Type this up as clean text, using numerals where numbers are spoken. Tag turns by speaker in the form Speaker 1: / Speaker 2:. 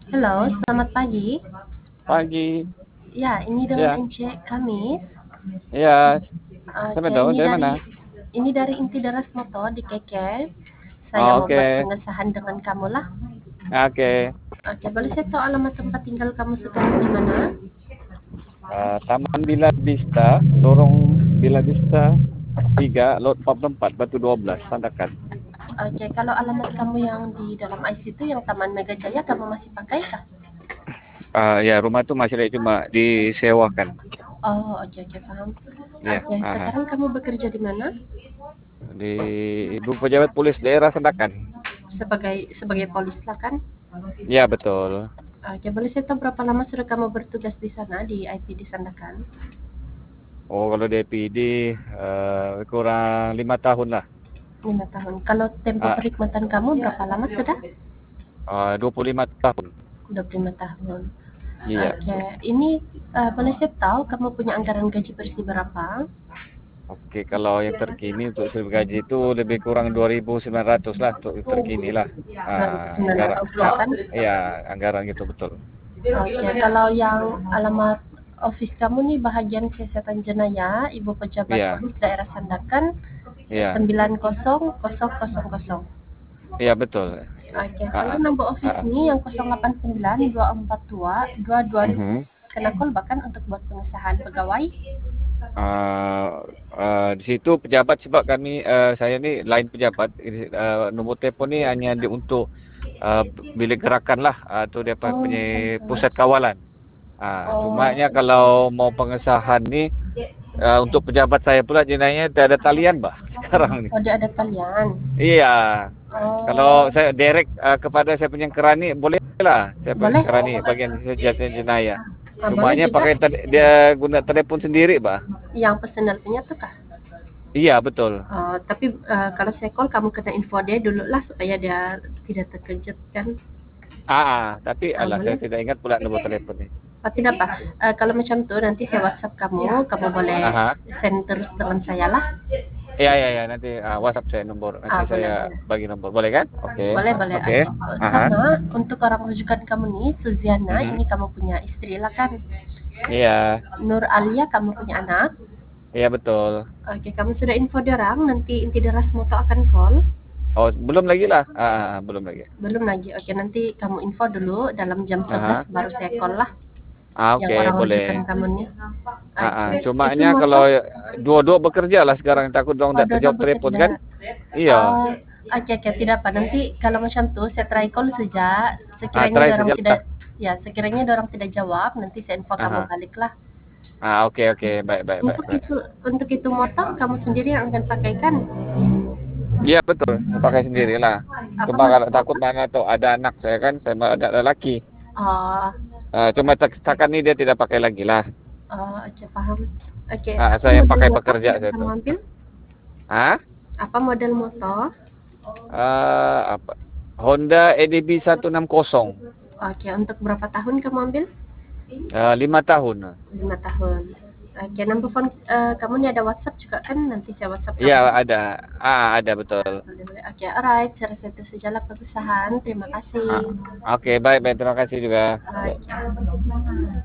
Speaker 1: Halo, selamat pagi.
Speaker 2: Pagi.
Speaker 1: Ya, ini dengan
Speaker 2: Ya,
Speaker 1: Encik Kamis.
Speaker 2: iya. Siapa
Speaker 1: Oke,
Speaker 2: dong? Dari mana?
Speaker 1: ini dari Inti Deras Moto di KK. Saya
Speaker 2: Oh,
Speaker 1: mau buat
Speaker 2: oke.
Speaker 1: pengesahan dengan kamu lah.
Speaker 2: Oke.
Speaker 1: Oke, boleh saya tahu alamat tempat tinggal kamu sekarang di mana?
Speaker 2: Taman Bila Vista, Lorong Bila Vista 3, Lot 44, Batu 12, Sandakan.
Speaker 1: Oke, kalau alamat kamu yang di dalam IC itu yang Taman Mega Jaya kamu masih pakai kah?
Speaker 2: Ya, rumah itu masih ada, cuma disewakan.
Speaker 1: Oh, oke oke paham.
Speaker 2: Ya,
Speaker 1: Oke, sekarang kamu bekerja di mana?
Speaker 2: di Ibu Pejabat Polis Daerah Sandakan.
Speaker 1: Sebagai polis lah kan?
Speaker 2: Ya, betul.
Speaker 1: Oke, boleh saya tahu berapa lama sudah kamu bertugas di sana di IP di Sandakan?
Speaker 2: Oh, kalau DPD kurang 5 tahun lah.
Speaker 1: 5 tahun. Kalau tempo
Speaker 2: Ah,
Speaker 1: perkhidmatan kamu berapa lama sudah?
Speaker 2: 25 tahun.
Speaker 1: 25 tahun.
Speaker 2: Iya.
Speaker 1: Oke, ini boleh saya tahu kamu punya anggaran gaji bersih berapa?
Speaker 2: Oke, kalau yang terkini untuk slip gaji itu lebih kurang 2.900 lah untuk terkini lah. Anggaran,
Speaker 1: 2.900 kan?
Speaker 2: ya anggaran gitu betul.
Speaker 1: Oke, kalau yang alamat office kamu nih bahagian kesehatan jenayah, Ibu Pejabat
Speaker 2: Iya,
Speaker 1: Polis Daerah Sandakan
Speaker 2: iya,
Speaker 1: 90000.
Speaker 2: iya betul.
Speaker 1: Oke, kalau
Speaker 2: Ah, ah,
Speaker 1: nombor office
Speaker 2: ah, ah.
Speaker 1: nih yang 089 242 222
Speaker 2: Mhm.
Speaker 1: kena call bahkan untuk buat pengesahan pegawai.
Speaker 2: Ah, di situ pejabat sebab kami saya ni lain pejabat. Nombor telefon ni hanya untuk uh, bilik gerakan lah atau dia
Speaker 1: Oh,
Speaker 2: punya
Speaker 1: pantas.
Speaker 2: pusat kawalan.
Speaker 1: Oh,
Speaker 2: Cumanya kalau mau pengesahan ni untuk pejabat saya pula jenayahnya tak ada talian bah sekarang ni.
Speaker 1: oh dia ada talian.
Speaker 2: Iya, kalau
Speaker 1: Oh,
Speaker 2: saya direct kepada saya punya kerani boleh lah, saya punya
Speaker 1: boleh.
Speaker 2: kerani bagian sejahtera jenayah.
Speaker 1: Boleh
Speaker 2: Cumanya
Speaker 1: juga
Speaker 2: pakai dia guna telefon sendiri bah.
Speaker 1: yang personal punya tuh kah?
Speaker 2: Iya betul.
Speaker 1: Tapi kalau saya call kamu kena info dia dulu lah supaya dia tidak terkejut kan.
Speaker 2: Tapi alah saya
Speaker 1: Boleh.
Speaker 2: tidak ingat pula nombor telefon ni.
Speaker 1: Oh, tidak apa. Kalau macam tuh nanti saya WhatsApp kamu boleh
Speaker 2: Aha.
Speaker 1: send terus dengan saya lah.
Speaker 2: Iya iya ya, nanti WhatsApp saya nomor, nanti
Speaker 1: Boleh
Speaker 2: saya
Speaker 1: boleh.
Speaker 2: bagi nomor. Boleh kan? Oke.
Speaker 1: Boleh boleh.
Speaker 2: Oke. Aha.
Speaker 1: Sama untuk orang rujukan kamu nih, Suziana,
Speaker 2: Mhm.
Speaker 1: ini kamu punya istri lah kan?
Speaker 2: Iya.
Speaker 1: Nur Alia kamu punya anak.
Speaker 2: Iya betul.
Speaker 1: Oke, kamu sudah info dia orang, nanti inti deras moto akan call.
Speaker 2: Oh, belum lagi lah. Belum lagi.
Speaker 1: Belum lagi. Oke, nanti kamu info dulu dalam jam 11
Speaker 2: Aha.
Speaker 1: baru saya call lah yang
Speaker 2: Oke,
Speaker 1: orang rujukan
Speaker 2: boleh.
Speaker 1: kamu nih. Oke, itu
Speaker 2: Cumanya
Speaker 1: moto.
Speaker 2: kalau dua-dua bekerja lah sekarang, takut dong
Speaker 1: Oh,
Speaker 2: tak
Speaker 1: dua-dua
Speaker 2: terjawab telepon
Speaker 1: bekerja.
Speaker 2: kan? Iya.
Speaker 1: Oh, oke oke tidak apa. Nanti kalau macam tuh saya try call saja. Sekiranya
Speaker 2: Try
Speaker 1: orang
Speaker 2: saja
Speaker 1: tidak
Speaker 2: lah.
Speaker 1: ya sekiranya orang tidak jawab, nanti saya info kamu
Speaker 2: Aha.
Speaker 1: balik lah.
Speaker 2: Oke oke, baik baik baik
Speaker 1: Untuk
Speaker 2: baik.
Speaker 1: itu untuk itu motor kamu sendiri yang akan pakaikan.
Speaker 2: Iya betul, saya pakai sendiri lah.
Speaker 1: Apa
Speaker 2: Cuma
Speaker 1: mas?
Speaker 2: kalau takut mana tuh ada anak saya kan, saya ada lelaki.
Speaker 1: Oh,
Speaker 2: Cuma setakat ini dia tidak pakai lagi lah.
Speaker 1: oke paham. Oke, apa
Speaker 2: Saya yang
Speaker 1: model
Speaker 2: pakai
Speaker 1: motor
Speaker 2: pekerja
Speaker 1: yang
Speaker 2: saya
Speaker 1: kamu
Speaker 2: tuh.
Speaker 1: ambil?
Speaker 2: Ah,
Speaker 1: Apa model motor?
Speaker 2: apa? Honda EDB 160.
Speaker 1: Oke, untuk berapa tahun kamu ambil?
Speaker 2: 5 tahun.
Speaker 1: 5 tahun. Oke, number phone kamu nih ada WhatsApp juga kan? Nanti saya WhatsApp
Speaker 2: Iya
Speaker 1: kamu.
Speaker 2: ada. Ada betul.
Speaker 1: Boleh, boleh. Oke, alright. Saya rasa itu sajalah pengusahaan. Terima kasih.
Speaker 2: Ah, oke baik baik, terima kasih juga.
Speaker 1: Oke.